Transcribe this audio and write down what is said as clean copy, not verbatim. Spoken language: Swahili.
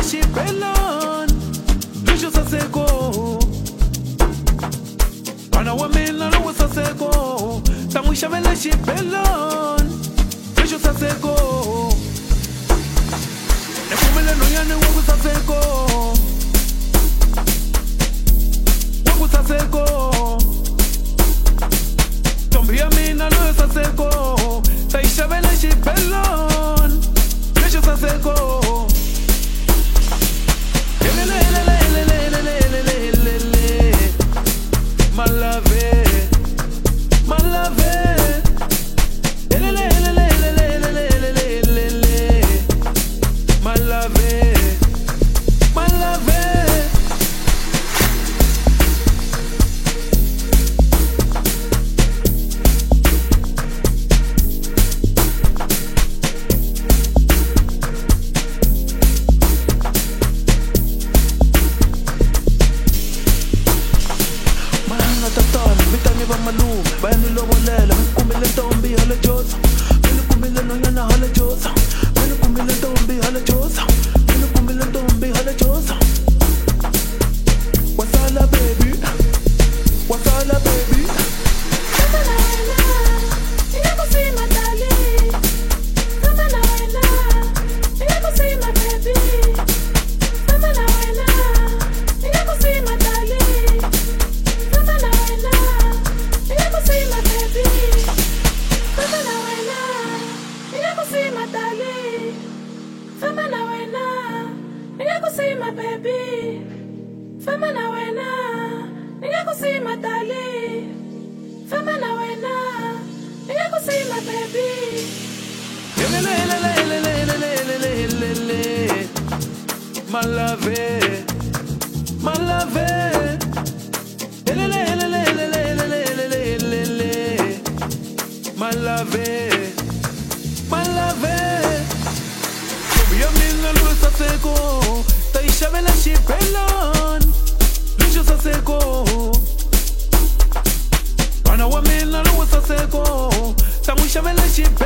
xibelani lexo saseko n'wana wa mina lowo saseko ta n'wi xavela xibelani lexo saseko ni kumile nhonyani wa ku saseko ntombi ya mina loyo saseko ta yi xavela xibelani lexo saseko bayani lobolela kumile ntombi hala josa mina kumile nonyana hala josa mina kumile ntombi hala josa mina kumile ntombi hala josa wasala baby kama na wena ninakusema dali kama na wena ninakusema baby kama na wena ninakusema dali kama na wena ninakusema baby kama na wena ninakusema dali kama na wena ninakusema baby kama na wena ninakusema dali kama na wena ninakusema baby my love ya mina lo saseko ta yi xavela xibelani lexo saseko n'wana wa mina lowo saseko ta n'wi xavela xibelani